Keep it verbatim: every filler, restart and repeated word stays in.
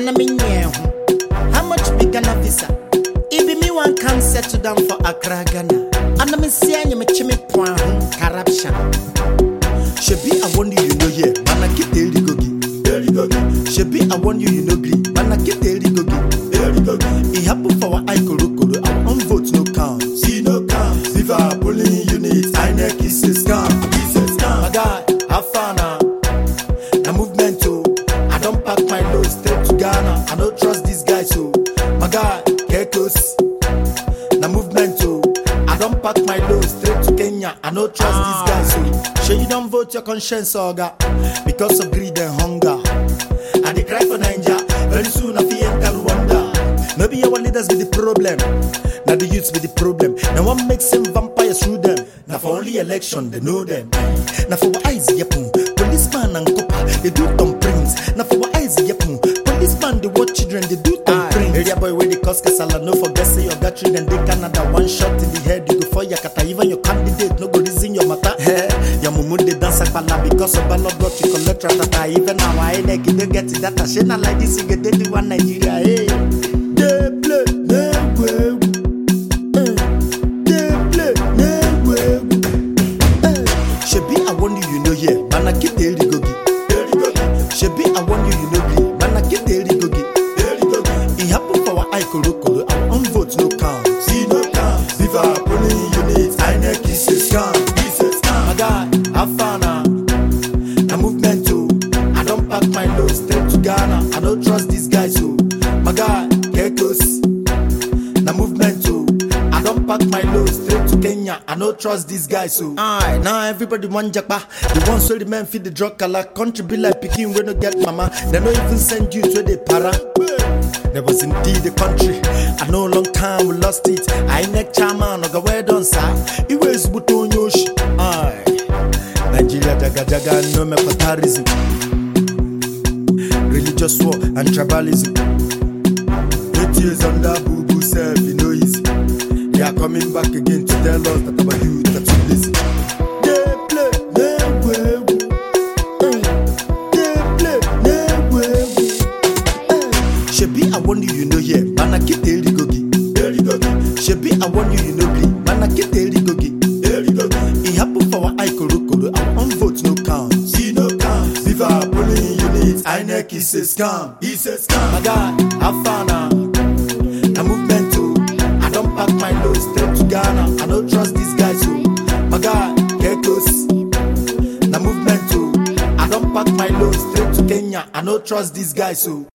na menye ho. How much be Ghana visa? It be me one can settle down for Accra, Ghana. And I'm saying you me chime point corruption. Shebi I want you, you know here, man I keep the gogi. Shebi I want you, you know green, man I keep the gogi. It happen for our icon, our own vote no count. See no count. Viva polling units, I N E C is a scam. It's a scam. My guy, have fun now. The movement too. I don't pack my load straight to Ghana. I don't trust these guys so. My guy, Kekos. The movement too. I don't pack my load straight to Kenya. I don't trust ah. these guys so. Sure you don't vote your conscience, Oga, because of greed and hunger. I dey cry for Nigeria. Very soon I feel enter Rwanda. Maybe our leaders be the problem. Now the youths be the problem. Now one makes them vampires through them. Now for only election they know them. Now for our eyes yapun, policeman and copper they do thumbprints. Now for our eyes yapun, policeman they watch children they do thumbprints. Area boy where they cause kasala no forget say your got children they Canada one shot in the head you go for yakata even your candidate no go reason your matter. Hey, your mumu they dance akpala because of ballot got you collect ratata even now I ain't they get it that she not like this you get the one Nigeria. Hey, they play they way. Shebi I want you, you know here, man I keep the gogi. Shebi I want you, you know green, man I keep the gogi. It happen for our icon, our own vote no count. See no count. Viva polling units, I N E C is a scam. It's a scam. My guy, have fun now. The movement too. I don't pack my load straight to Ghana. I don't trust these guys so. My guy, Kekos. The movement too. I don't pack my load straight to Kenya. I don't trust these guys so. Aye, now everybody want japa. The ones where the men feed the drug color. Country be like picking when no get mama. They don't even send you to the para. There was indeed a country. I know long time we lost it. I neck chairman or where done sir. It was buton yoshi. Aye, Nigeria jaga jaga no me terrorism, religious war and tribalism. Eight years under boo boo self, you know easy. They are coming back again to tell us that our youth are too lazy. They play, they way. They play, they way. Shebi I want you, you know here, man I keep the gogi. Shebi I want you, you know green, man I keep the gogi. It happen for our icon, our own vote no count. See no count. Viva polling units, I N E C is a scam. It's a scam. My guy, have fun now. The movement too. I don't pack my load straight to Ghana. I don't trust these guys so. My guy, Kekos. The movement too. I don't pack my load straight to Kenya. I don't trust these guys so.